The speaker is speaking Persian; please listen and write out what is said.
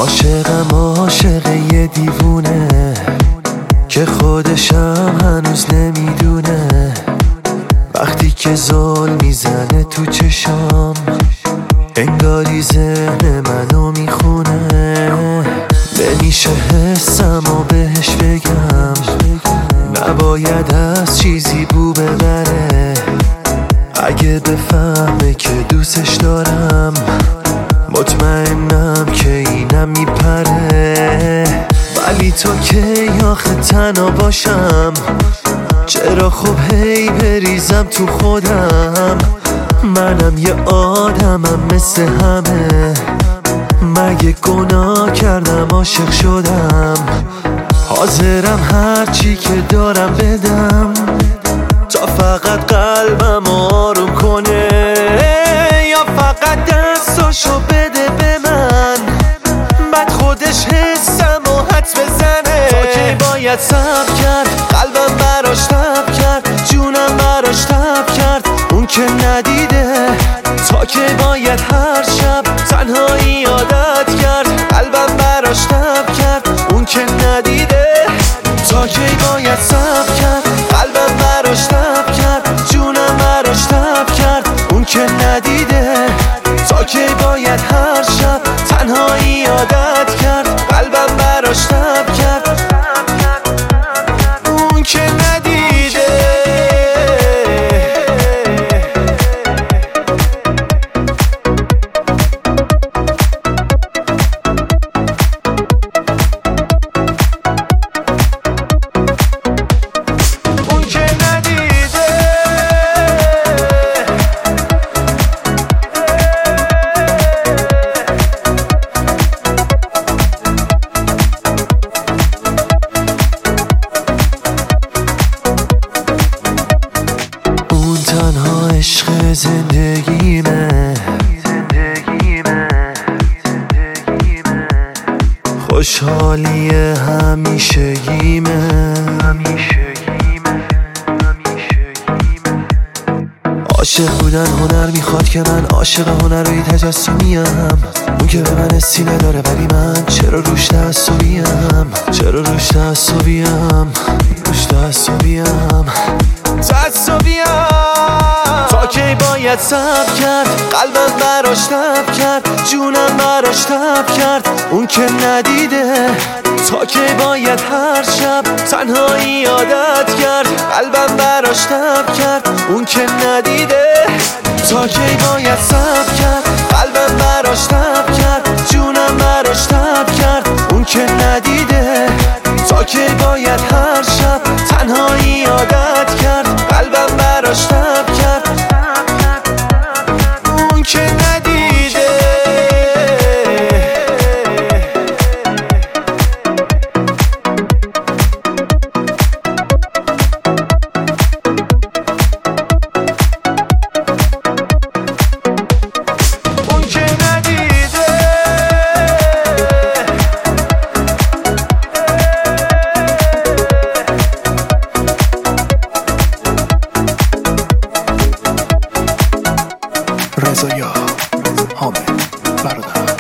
عاشق یه دیوونه که خودشم هنوز نمیدونه. وقتی که زل میزنه تو چشام انگاری ذهن منو میخونه. نمیشه حسم و بهش بگم، نباید از چیزی بو ببره. اگه بفهمه که دوستش دارم مطمئنم که اینم میپره. ولی تو که آخه تنها باشم، چرا خب هی بریزم تو خودم. منم یه آدمم مثل همه، مگه گناه کردم عاشق شدم؟ حاضرم هرچی که دارم بدم تا فقط قلبم آروم کنه. یا فقط دستاشو بده به من، بعد خودش حسم و حدس بزنه. تا که باید صبر کرد، قلبم براش تب کرد، جونم براش تب کرد، اون که ندیده. تا که باید هر شب تنهایی عادت کرد، قلبم براش تب کرد، اون که ندیده. تا که باید صبر کرد، قلبم براش تب کرد، جونم براش تب کرد، اون که ندیده. تا که باید هر شب تنهایی عادت کرد، قلبم براش تب کرد، اون که ندیده. تنها عشق زندگیمه، خوشحالی همیشگیمه. عاشق بودن هنر میخواد که من عاشق هنرهای تجسمیم. اون که به من سینه داره ولی من چرا روش تعصبیم؟ چرا روش تعصبیم؟ روش تعصبیم. تا که باید صبر کرد، قلبم براش تب کرد، جونم براش تب کرد، اون که ندیده. تا که باید هر شب تنهایی عادت کرد، قلبم براش تب کرد، اون که ندیده. تا که باید صبر کرد، قلبم براش تب کرد، جونم براش تب کرد، اون که ندیده. تا که باید هر شب تنهایی عادت کرد، قلبم براش تب کرد، اون که ندیده. اون که ندیده. رضا حامد برادر